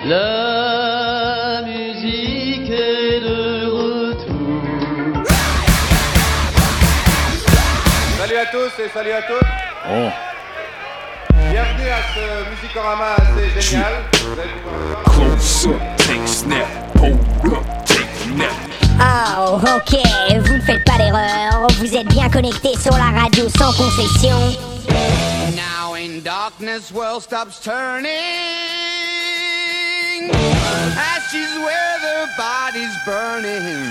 La musique est de retour. Salut à tous et salut à toutes. Oh. Bienvenue à ce Musicorama assez génial. Vous allez pouvoir voir. Close up, take a snap, hold up, take a nap. Oh, ok, vous ne faites pas d'erreur. Vous êtes bien connectés sur la radio sans concession. Now in darkness, world stops turning. Ashes where the body's burning.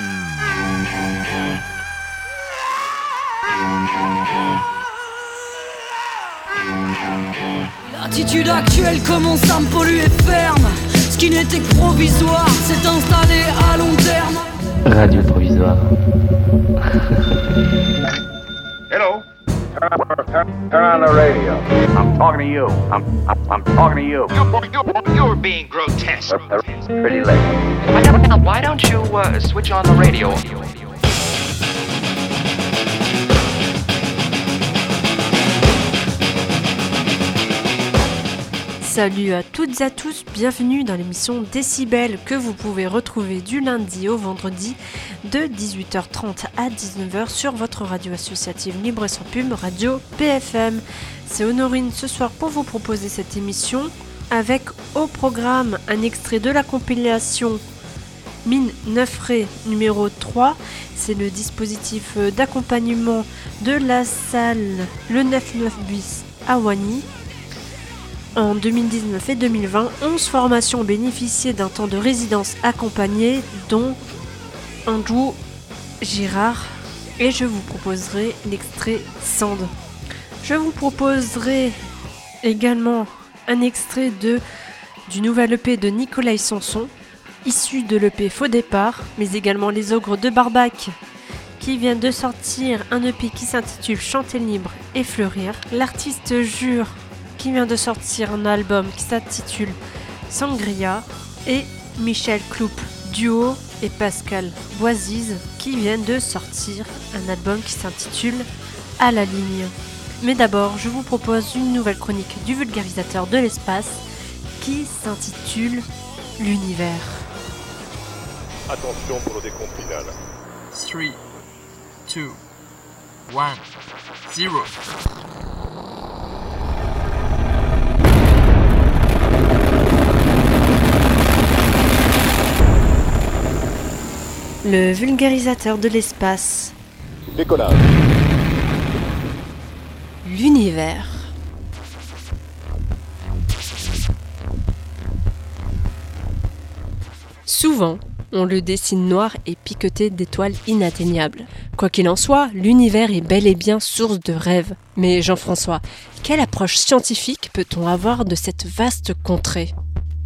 L'attitude actuelle commence à me polluer ferme. Ce qui n'était que provisoire s'est installé à long terme. Radio provisoire. Hello. Turn on the radio. I'm talking to you. I'm talking to you. You're being grotesque. Pretty late. Why don't you switch on the radio? Salut à toutes et à tous, bienvenue dans l'émission Décibel que vous pouvez retrouver du lundi au vendredi de 18h30 à 19h sur votre radio associative libre et sans pub, Radio PFM. C'est Honorine ce soir pour vous proposer cette émission avec au programme un extrait de la compilation Mine 9 Ré numéro 3. C'est le dispositif d'accompagnement de la salle Le 99 bis à Wany. En 2019 et 2020, 11 formations ont bénéficié d'un temps de résidence accompagné, dont Andrew Girard, et je vous proposerai l'extrait Sand. Je vous proposerai également un extrait du nouvel EP de Nicolas Sanson, issu de l'EP Faux Départ, mais également Les Ogres de Barbac, qui vient de sortir un EP qui s'intitule Chanter libre et fleurir. L'artiste Jure, qui vient de sortir un album qui s'intitule Sangria, et Michel Cloup Duo et Pascal Boisize qui viennent de sortir un album qui s'intitule À la ligne. Mais d'abord, je vous propose une nouvelle chronique du vulgarisateur de l'espace qui s'intitule L'univers. Attention pour le décompte final. 3, 2, 1, 0. Le vulgarisateur de l'espace. Décollage. L'univers. Souvent, on le dessine noir et piqueté d'étoiles inatteignables. Quoi qu'il en soit, l'univers est bel et bien source de rêves. Mais Jean-François, quelle approche scientifique peut-on avoir de cette vaste contrée ?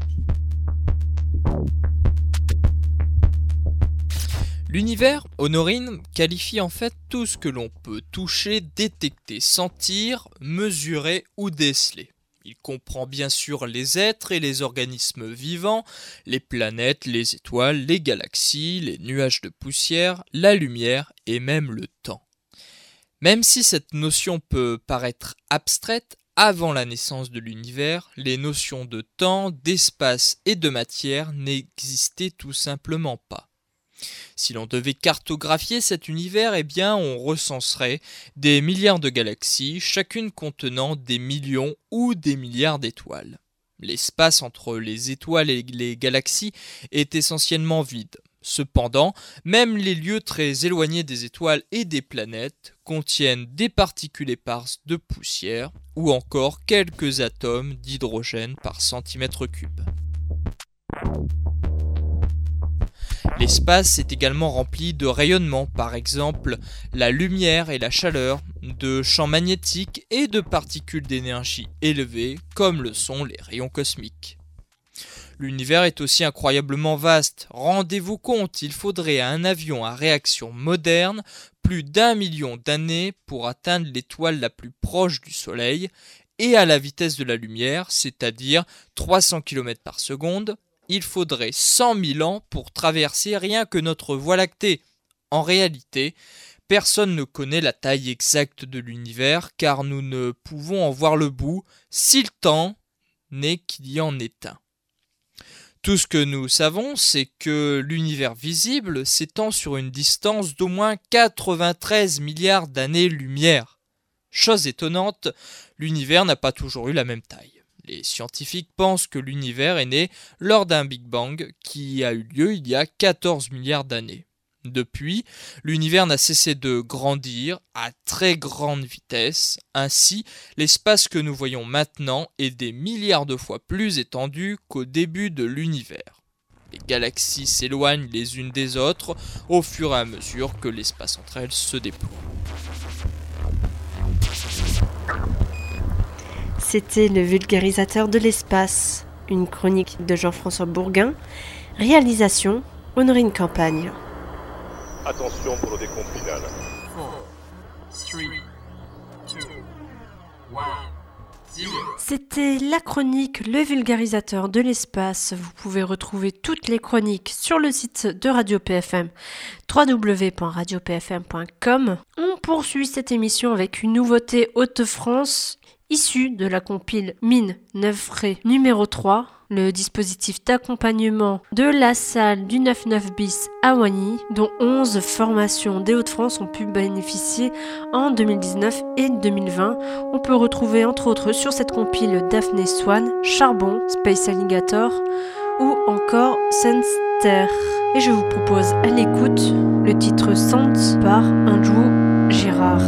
L'univers, Honorine, qualifie en fait tout ce que l'on peut toucher, détecter, sentir, mesurer ou déceler. Il comprend bien sûr les êtres et les organismes vivants, les planètes, les étoiles, les galaxies, les nuages de poussière, la lumière et même le temps. Même si cette notion peut paraître abstraite, avant la naissance de l'univers, les notions de temps, d'espace et de matière n'existaient tout simplement pas. Si l'on devait cartographier cet univers, eh bien on recenserait des milliards de galaxies, chacune contenant des millions ou des milliards d'étoiles. L'espace entre les étoiles et les galaxies est essentiellement vide. Cependant, même les lieux très éloignés des étoiles et des planètes contiennent des particules éparses de poussière ou encore quelques atomes d'hydrogène par centimètre cube. L'espace est également rempli de rayonnements, par exemple la lumière et la chaleur, de champs magnétiques et de particules d'énergie élevée, comme le sont les rayons cosmiques. L'univers est aussi incroyablement vaste. Rendez-vous compte, il faudrait à un avion à réaction moderne plus d'1 million d'années pour atteindre l'étoile la plus proche du Soleil, et à la vitesse de la lumière, c'est-à-dire 300 km par seconde, il faudrait 100 000 ans pour traverser rien que notre Voie lactée. En réalité, personne ne connaît la taille exacte de l'univers car nous ne pouvons en voir le bout si le temps n'est qu'il y en ait un. Tout ce que nous savons, c'est que l'univers visible s'étend sur une distance d'au moins 93 milliards d'années-lumière. Chose étonnante, l'univers n'a pas toujours eu la même taille. Les scientifiques pensent que l'univers est né lors d'un Big Bang qui a eu lieu il y a 14 milliards d'années. Depuis, l'univers n'a cessé de grandir à très grande vitesse. Ainsi, l'espace que nous voyons maintenant est des milliards de fois plus étendu qu'au début de l'univers. Les galaxies s'éloignent les unes des autres au fur et à mesure que l'espace entre elles se déploie. C'était le vulgarisateur de l'espace, une chronique de Jean-François Bourguin, réalisation Honorine Campagne. Attention pour le décompte final. 4, 3, 2, 1, 0. C'était la chronique Le vulgarisateur de l'espace. Vous pouvez retrouver toutes les chroniques sur le site de Radio PFM, www.radiopfm.com. On poursuit cette émission avec une nouveauté Hauts-de-France, issue de la compile Mine 9 Ré numéro 3, le dispositif d'accompagnement de la salle du 99 bis à Wagny, dont 11 formations des Hauts-de-France ont pu bénéficier en 2019 et 2020. On peut retrouver entre autres sur cette compile Daphné Swan, Charbon, Space Alligator ou encore Sunster. Et je vous propose à l'écoute le titre Sands par Andrew Girard.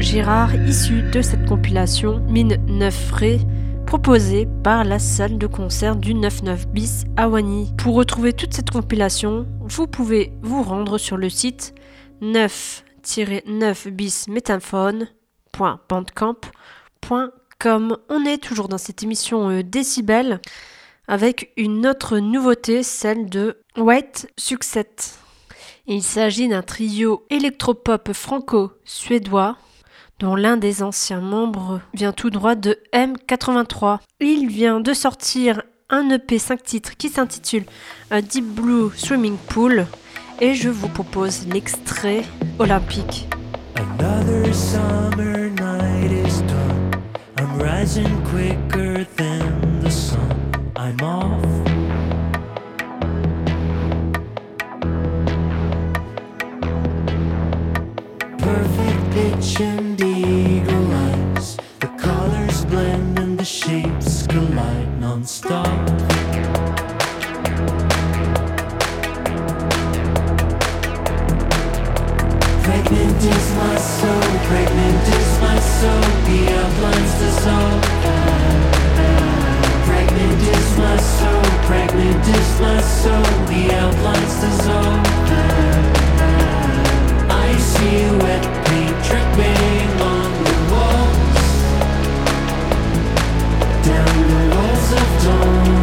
Girard, issu de cette compilation Mine 9 Ré, proposée par la salle de concert du 99 bis à Wany. Pour retrouver toute cette compilation, vous pouvez vous rendre sur le site 9-9bismétaphone.bandcamp.com. On est toujours dans cette émission Décibel avec une autre nouveauté, celle de White Success. Il s'agit d'un trio électropop franco-suédois dont l'un des anciens membres vient tout droit de M83. Il vient de sortir un EP 5 titres qui s'intitule A Deep Blue Swimming Pool et je vous propose l'extrait olympique. Another summer night is done. I'm rising quicker than the sun. I'm off. Perfect pitch and eagle eyes. The colors blend and the shapes collide non-stop. Pregnant is my soul, pregnant is my soul. The outlines dissolve. Pregnant is my soul, pregnant is my soul. The outlines dissolve. I see wet paint dripping on the walls, down the walls of dawn.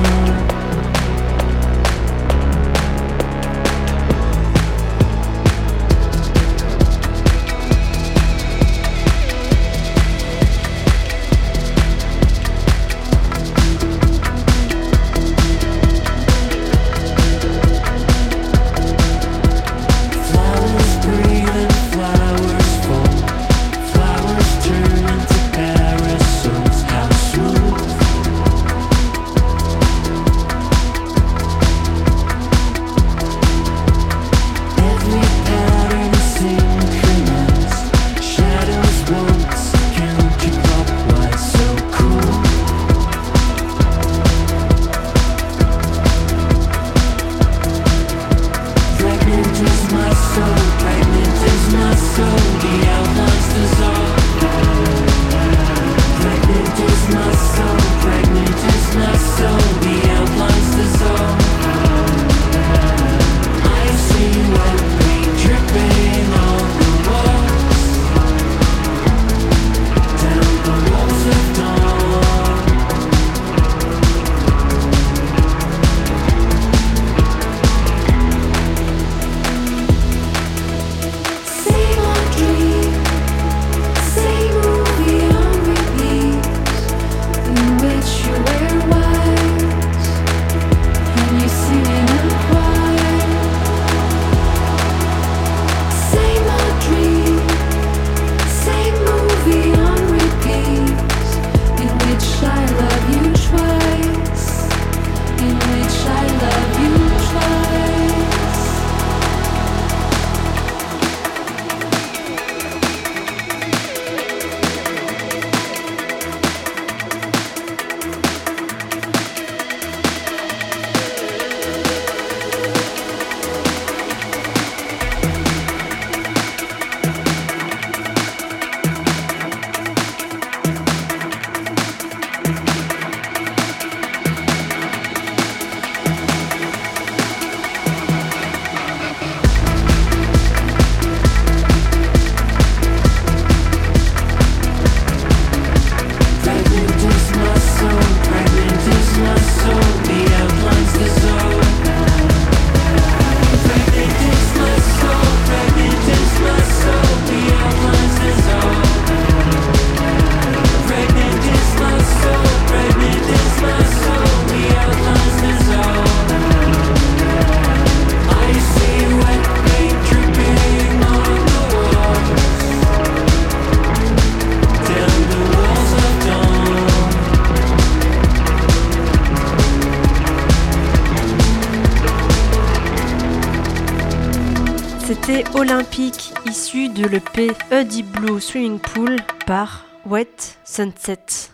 C'était Olympique, issu de l'EP A Deep Blue Swimming Pool par Wet Sunset.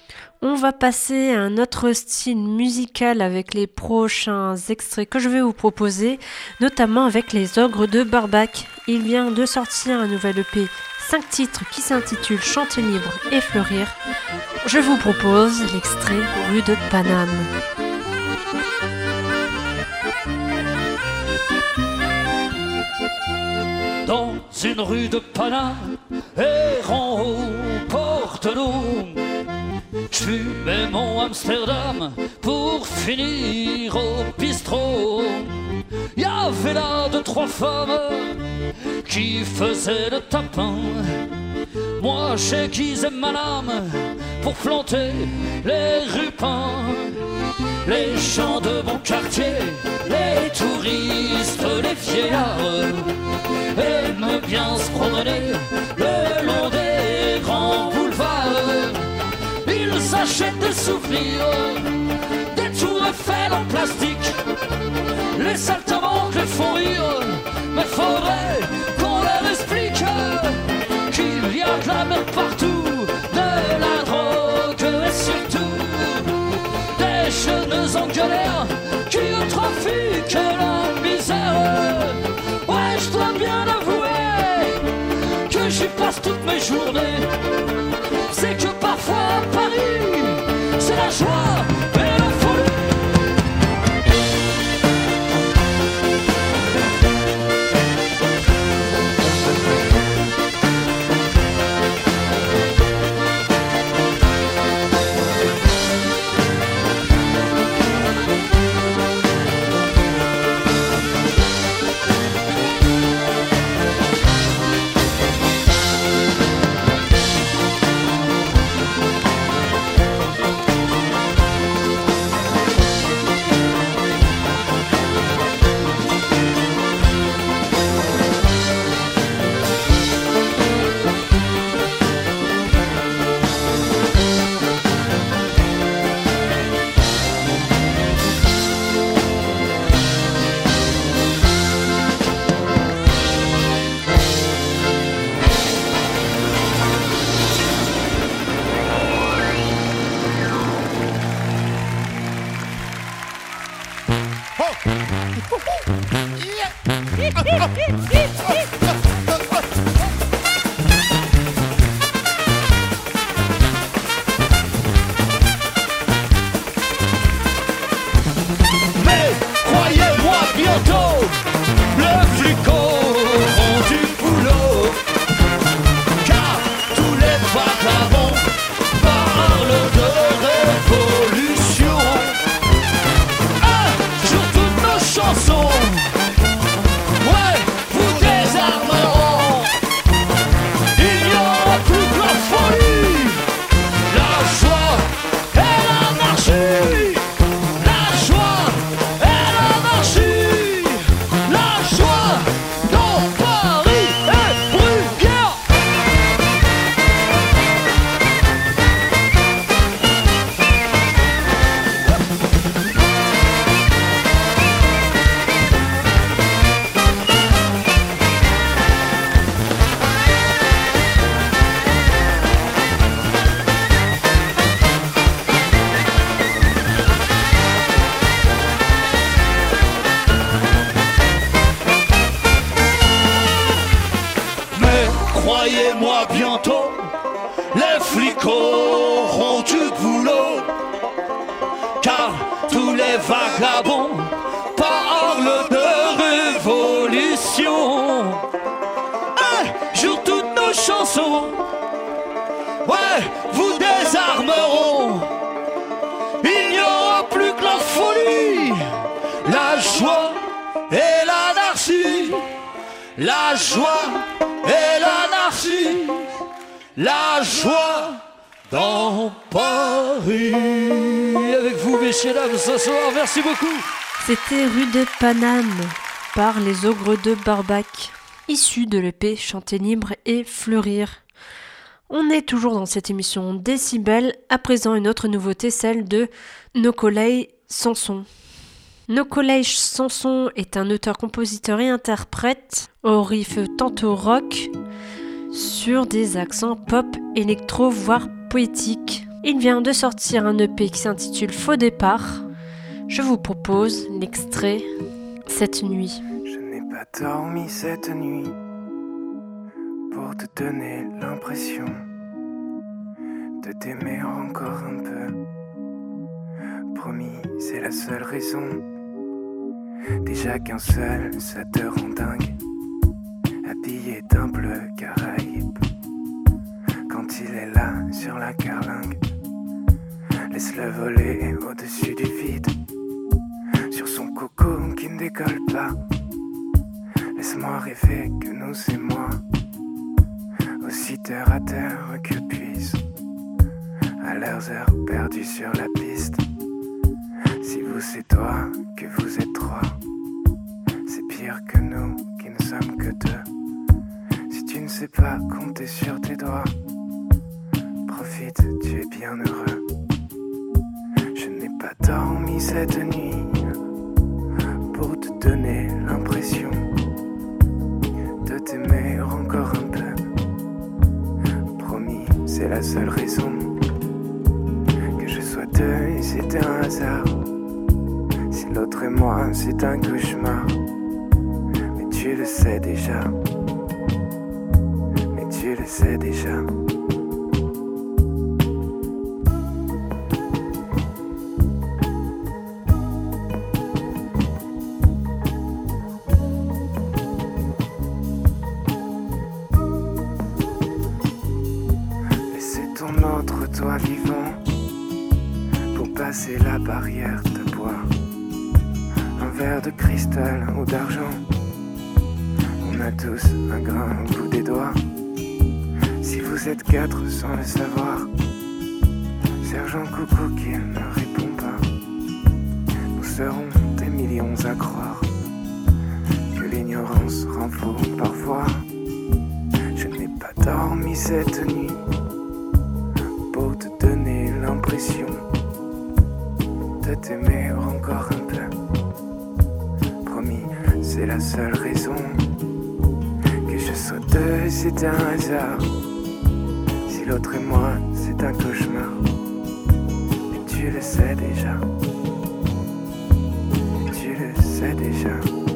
On va passer à un autre style musical avec les prochains extraits que je vais vous proposer, notamment avec les Ogres de Barbac. Il vient de sortir un nouvel EP 5 titres qui s'intitulent Chanter libre et fleurir, je vous propose l'extrait Rue de Paname. Dans une rue de Paname, errant au porte d'eau, j'fumais mon Amsterdam pour finir au bistrot. Y'avait là 2-3 femmes qui faisaient le tapin. Moi j'aiguisais ma lame pour planter les rupins. Les gens de mon quartier, les touristes, les vieillards aiment bien se promener le long des grands boulevards. Ils achètent des souvenirs, des tours Eiffel en plastique. Les saltimbanques les font rire, mais faudrait qu'on leur explique qu'il y a de la merde partout, de la drogue et surtout des jeunes en galère qui trafiquent la misère. Ouais, je dois bien avouer que j'y passe toutes mes journées. C'est que parfois Paris, c'est la joie et la folie. Mais croyez-moi bientôt, le flic auront du boulot, car tous les vagabonds parlent de révolution. Sur toutes nos chansons, ouais, vous désarmeront. Il n'y aura plus que la folie, la joie et l'anarchie. La joie et l'anarchie. La joie dans Paris et Bruguière. Mais croyez-moi bientôt, les flics auront du boulot, car tous les vagabonds parlent de révolution. Sur toutes nos chansons, ouais, vous désarmeront. Il n'y aura plus que la folie, la joie et l'anarchie. La joie et l'anarchie. La joie dans Paris. Avec vous, messieurs, dames, ce soir, merci beaucoup. C'était Rue de Paname par les Ogres de Barbac, issu de l'EP Chanter libre et fleurir. On est toujours dans cette émission Décibel, à présent une autre nouveauté, celle de Nocolai Sanson. Nocolai Sanson est un auteur, compositeur et interprète au riff tantôt rock sur des accents pop, électro, voire poétiques. Il vient de sortir un EP qui s'intitule Faux départ. Je vous propose l'extrait Cette nuit. Je n'ai pas dormi cette nuit. pour te donner l'impression de t'aimer encore un peu. Promis, c'est la seule raison. Déjà qu'un seul, ça te rend dingue. Habillé d'un bleu Caraïbe. Quand il est là, sur la carlingue, laisse-le voler au-dessus du vide. Sur son coco qui ne décolle pas. Laisse-moi rêver que nous c'est moi. Aussi terre à terre que puisse. À leurs heures perdues sur la piste. Si vous c'est toi, que vous êtes trois. C'est pire que nous, qui ne sommes que deux. Si tu ne sais pas compter sur tes doigts, profite, tu es bien heureux. Je n'ai pas dormi cette nuit pour te donner l'impression de t'aimer encore un peu. Promis, c'est la seule raison. Que je sois deux et c'est un hasard. Si l'autre est moi, c'est un cauchemar. Mais tu le sais déjà. Mais tu le sais déjà. Laissez ton autre toi vivant pour passer la barrière de bois. Un verre de cristal ou d'argent. On a tous un grain au bout des doigts. Si vous êtes quatre sans le savoir, sergent coucou qu'il ne répond pas. Nous serons des millions à croire que l'ignorance rend fou parfois. Je n'ai pas dormi cette nuit pour te donner l'impression de t'aimer encore un peu. Promis, c'est la seule raison. Que je sois deux, c'est un hasard. Si l'autre est moi, c'est un cauchemar. Et tu le sais déjà. Et tu le sais déjà.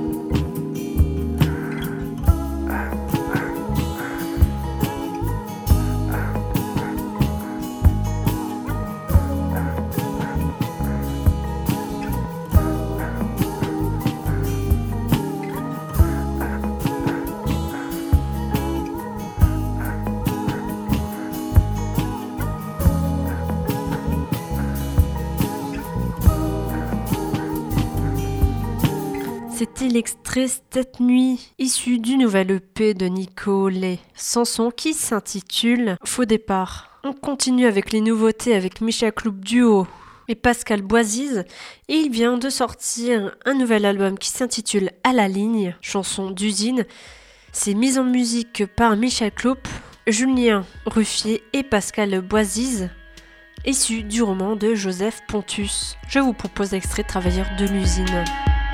C'était l'extrait Cette nuit, issu du nouvel EP de Nico Lay, chanson qui s'intitule Faux départ. On continue avec les nouveautés avec Michel Cloup Duo et Pascal Boisise, et il vient de sortir un nouvel album qui s'intitule À la ligne, chanson d'usine. C'est mis en musique par Michel Cloup, Julien Ruffier et Pascal Boisise, issu du roman de Joseph Pontus. Je vous propose l'extrait Travailleurs de l'usine.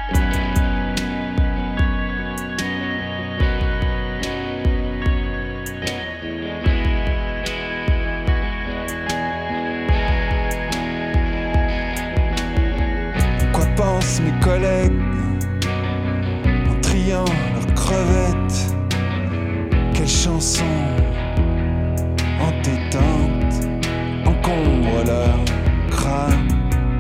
Pensent mes collègues en triant leurs crevettes. Quelle chanson entêtante encombre leur crâne.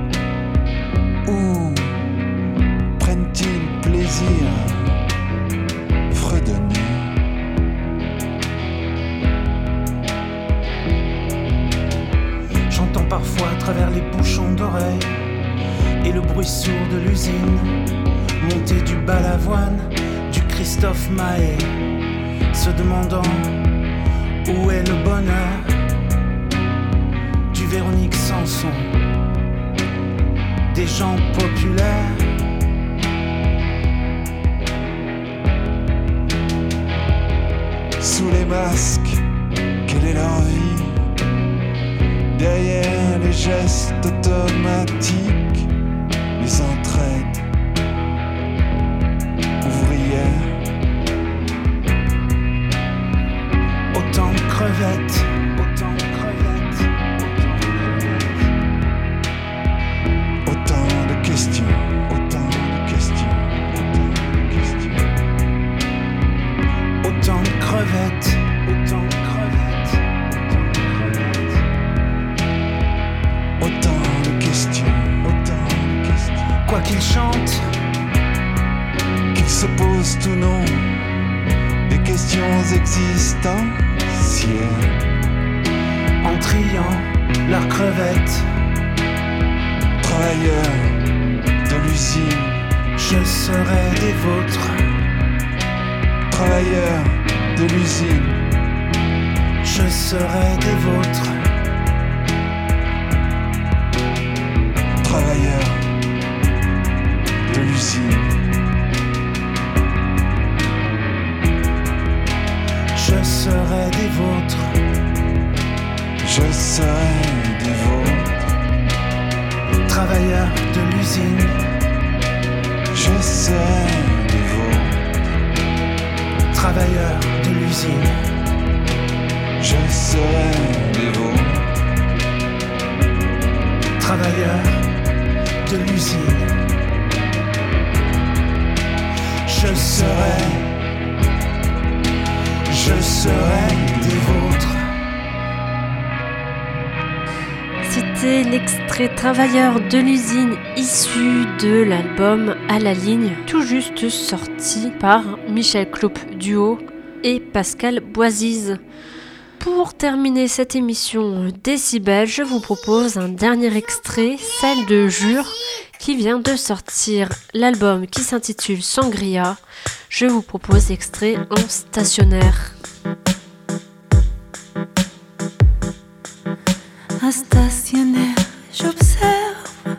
Où prennent-ils plaisir à fredonner? J'entends parfois à travers les bouchons d'oreilles et le bruit sourd de l'usine, monter du balavoine, du Christophe Maé, se demandant où est le bonheur, du Véronique Sanson, des gens populaires. Sous les masques, quelle est leur vie? Derrière les gestes automatiques, les entraides ouvrières. Autant de crevettes, autant de crevettes, autant de questions, autant de questions, autant de questions. Autant de crevettes, quoi qu'ils chantent, qu'ils se posent ou non des questions existentielles, en triant leurs crevettes. Travailleurs de l'usine, je serai des vôtres. Travailleurs de l'usine, je serai des vôtres. Travailleurs de l'usine, je serai des vôtres. Je serai des vôtres. Travailleurs de l'usine, je serai des vôtres. Travailleurs de l'usine, je serai des vôtres. Travailleurs de l'usine, je serai des vôtres. C'était l'extrait Travailleurs de l'usine issu de l'album À la ligne, tout juste sorti par Michel Cloup Duo et Pascal Boisize. Pour terminer cette émission Décibel, je vous propose un dernier extrait, celle de Jure, qui vient de sortir l'album qui s'intitule Sangria. Je vous propose l'extrait en stationnaire. Un stationnaire, j'observe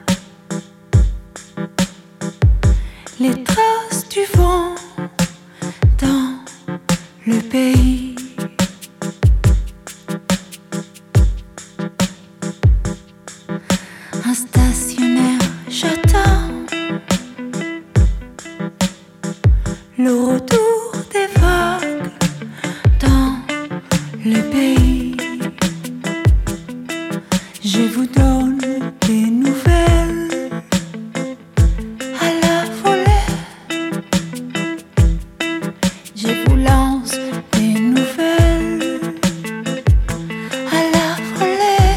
les traces du vent dans le pays. Un stationnaire, j'attends le retour des vagues dans le pays. Je vous donne des nouvelles à la volée. Je vous lance des nouvelles à la volée.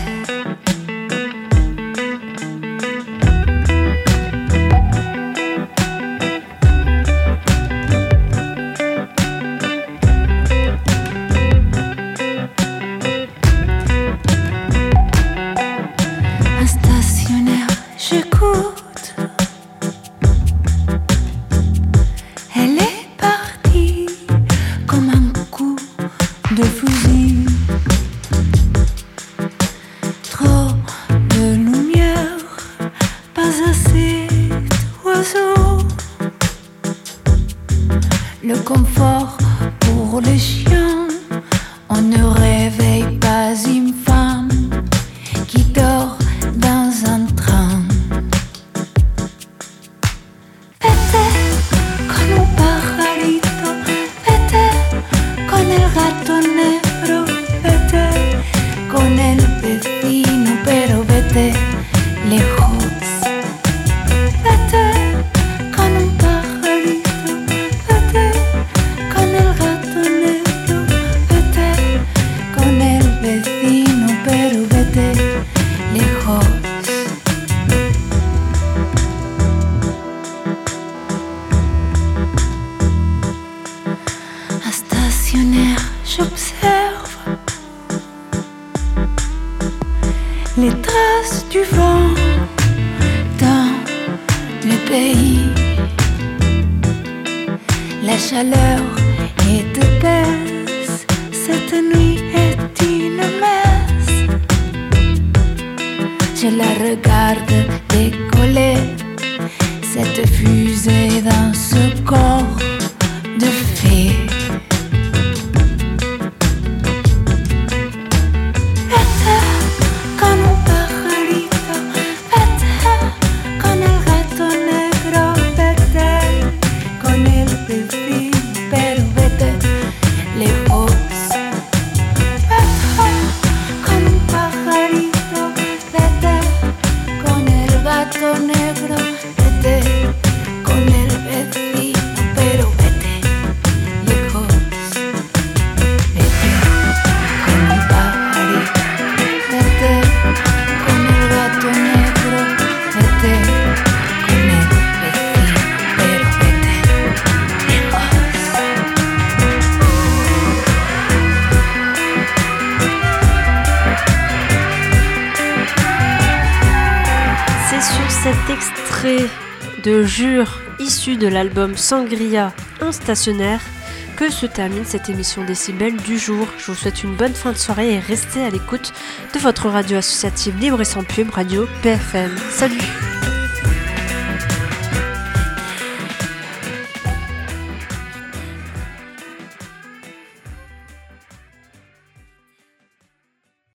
Un stationnaire, j'écoute. Elle est partie comme un coup de fusil. Trop de lumière, pas assez d'oiseaux. Le confort pour les chiens, on ne réveille pas une femme qui dort dans un train. Vete con un pajarito, vete con el gato negro, vete con el vecino, pero vete lejos. Vete con un pajarito, vete con el gato negro, vete con el vecino, pero vete lejos. Un stationnaire, j'observe les traces du vent dans le pays. La chaleur est épaisse, cette nuit est une messe. Je la regarde décoller, cette fusée dans ce corps de fée. Vete con un pajarito, vete con el gato negro, vete con el vecino, pero vete lejos. Vete con un pajarito, vete con el gato negro, vete con el vecino, pero vete lejos. Vete con un pajarito, vete con el gato negro, vete con el extrait de Jure, issu de l'album Sangria, un stationnaire, que se termine cette émission Décibel du jour. Je vous souhaite une bonne fin de soirée et restez à l'écoute de votre radio associative libre et sans pub, Radio PFM. Salut!